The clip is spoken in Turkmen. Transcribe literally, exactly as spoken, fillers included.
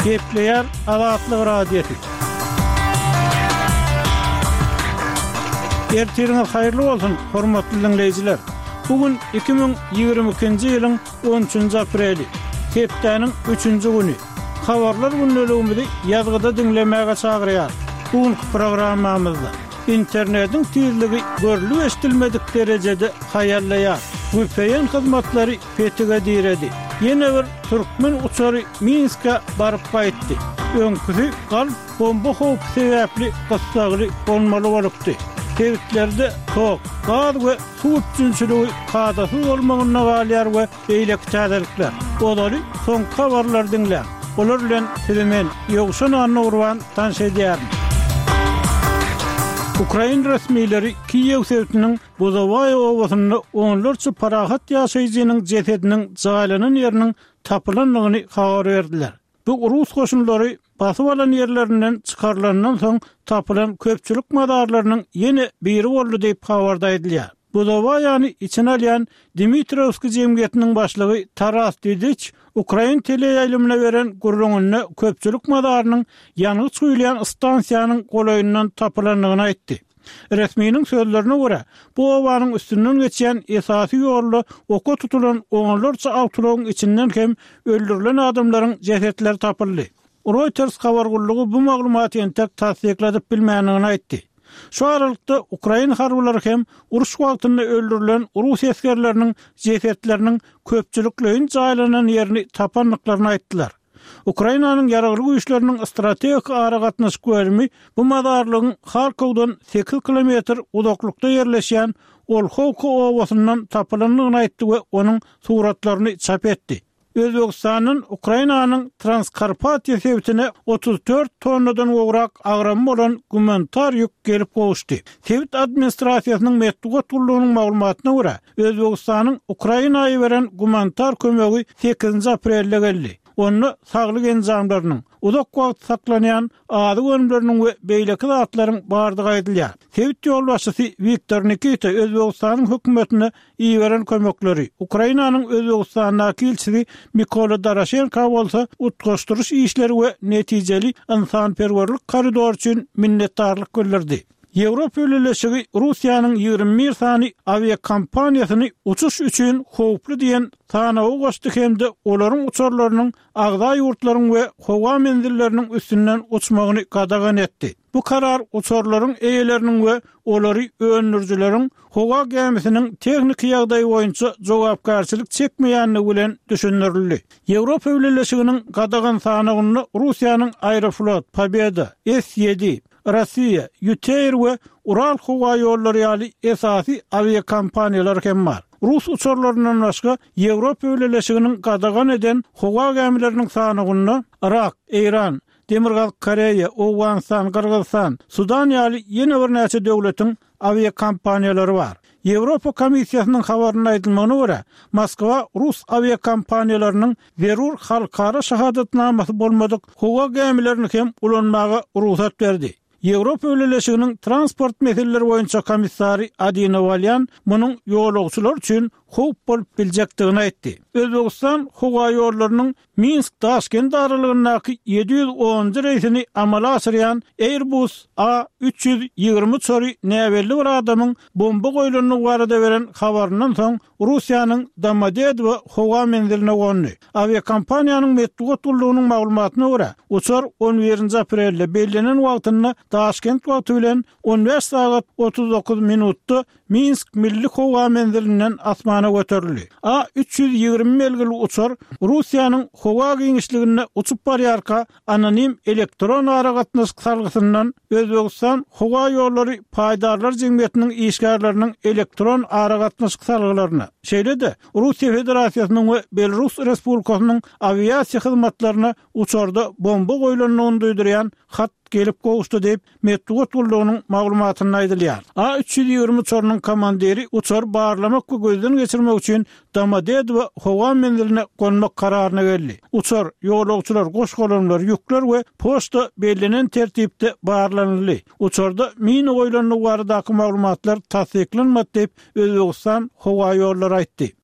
Gepleyer Azatlyk radiosu. Ertiriniz hayırlı olsun, hormatly dinleyijiler. Bugün iki bin ýygrimi ikinji ýylyň on üçünji apreli, hepdeniň üçünji güni. Habarlar günneligimizi ýazgyda dinlemäge çagyrýar. Bugünkü programmamyzda internetiň tezligi görülip eşdilmedik derejede haýallaýar. Güpeýen hyzmatlary petige diredi. Ýene bir türkmen uçary Minska baryp gaýtdy. Öňküsi galp bomba howpy sebäpli gyssagy bolmaly bolupdy. Tewitlerde tok, gaz we suw üçinçiligi kadasy bolmagyna galýar we beýleki täzelikler. Olary soň habarlar dinler. Olar bilen sizimen ýogşan anurwan tanşedýär. Ukraina resmileri Kiyew şehriniň Bozovay owasyny onlarça parahat ýaşaýjynyň jesediniň jaýlanan ýeriniň tapylanlygyny habar berdiler. Bu Rus goşunlary basyp alan ýerlerinden çykarlandan soň tapylan köpçülik madarlarynyň ýene biri boldy diýip habarda edilýär. Bozovay ýany içine alýan Dmitrovsky jemgyýetiniň başlygy Taras Didiç Ukraina teleýaýlymyna beren gurrungyny köpçülik madarynyň ýanygy çyýlan stansiýanyň golaýyndan tapylanlygyny aýtdy. Resminiň sözlerine görä, bu owanyň üstünden geçýän esasy ýolly oka tutulan onlarça awtologyň içinden hem öldürilen adamlaryň jesetleri tapyldy. Reuters habar gullugy bu maglumaty entek tasdikledip bilmänligini aýtdy. Şu aralykda Ukraina harbylary hem uruş wagtynda öldürilen Rus askerleriniň jesetleriniň köpçülikleýin jaýlanan ýerini tapanlyklaryny aýtdylar. Ukrainanyň ýaragly güýçleriniň strategik ara gatnaşyk bölümi bu madarlygyň Harkowdan sekiz kilometr uzaklykda ýerleşýän Olhovka owasyndan tapylanlygyny aýtdy we onuň suratlaryny çap etdi. Özbekistanyň Ukrainanyň Transkarpatiýa sebitine otuz dört tonnadan ograk agram bolan gumantar ýük gelip gowuşdy. Sebit administrasiýasynyň medeniýet gullugynyň maglumatyna görä, Özbekistanyň Ukrainaýa beren gumantar kömegi sekizinji aprelde geldi. Onu saglyk enzamlarynyň uzak wagt saklanýan ady önümleriniň we beýleki zatlaryň bardygy aýdylýar. Sebit ýolbaşçysy Viktor Nikita Özbekistanyň hökümetine iýeren kömekleri, Ukrainanyň Özbekistanyň elçisi Mykola Doroshenko bolsa utgaşdyryş işleri we netijeli insanperwerlik koridor üçin minnetdarlyk bildirdi. Ýewropa Ýöneşigi Russiýanyň ýygrimi bir sany aviakompaniýasyny uçuş üçin howply diýen tanawy goşdy hemde olaryň uçarlarynyň agda ýurtlaryň we howa menzilleriniň üstünden uçmagyny gadagan etdi. Bu karar uçarlaryň eýeleriniň we olary öňürjüleriň howa gemisiniň tehnik ýagdaýy boýunça jogapkarçylyk çekmeýänligi bilen düşündirildi. Ýewropa Ýöneşiginiň gadagan sanagyny Russiýanyň Aeroflot, Pobeda, S yedi Rossiya, Yuteir we Ural howa ýollary ýaly esasy aviakompaniýalar hem bar. Rus uçarlaryndan başga Ýewropa Ýöneşiginiň gadagan eden howa gemileriniň sanagyny Irak, Iran, Demirgaz Koreýa, Owganistan, Kyrgyzstan, Sudan ýaly ýene bir näçe döwletiň aviakompaniýalary bar. Ýewropa Komissiýasynyň habaryna aýdylmagyna görä, Moskwa Rus aviakompaniýalarynyň zerur halkara şahadatnamasy bolmadyk howa gemilerini hem ulanmaga ruhsat berdi. Ýewropa Ýöneşiginiň transport meseleleri boýunça komissary Adina Valyan munyň ýolagçylar üçin howp bolup biljekdigini aýtdy. Özbegistan howa ýollarynyň Minsk-Taşkent aralygynyňky ýedi ýüz onunji reýsini amala asyrýan Airbus A üç ýüz ýygrimi çöri näwelli bir adamyň bomba goýulyny barada beren habaryndan soň Russiýanyň Domodedow howa menziline gondy. Aviakompaniýanyň medeniýet gullugynyň maglumatyna görä, uçar on birinji aprelde bellenen wagtynda Taşkent wagty bilen on beş saat otuz dokuz minutda Minsk milli howa menzilinden asmana göterildi. A üç ýüz ýygrimi belgili uçar Russiýanyň howa giňişligine uçup barýarka anonim elektron ara gatnaşyk salgysyndan Özbegistan howa ýollary paýdarlar jemgyýetiniň işgärleriniň elektron ara gatnaşyk salgylaryna şeýle-de Russiýa Federasiýasynyň we Belarus Respublikasynyň aviasiýa hyzmatlaryna uçarda bomba goýulynyny duýdurýan hat gelip gowuşdy diýip medeniýet gullugynyň maglumatyny aýdylýar. A üç ýüz ýygrimi çornyň komandiri uçar barlamak we gözden geçirmek üçin Domodedow howa menziline gonmak kararyna geldi. Uçar ýolagçylar, goşgolanlar, ýükler we poçta bellenen tertipde barlanyldy. Uçarda min goýulanyny baradaky maglumatlar tasdiklenmedi diýip Özbegistan howa ýollary aýtdy.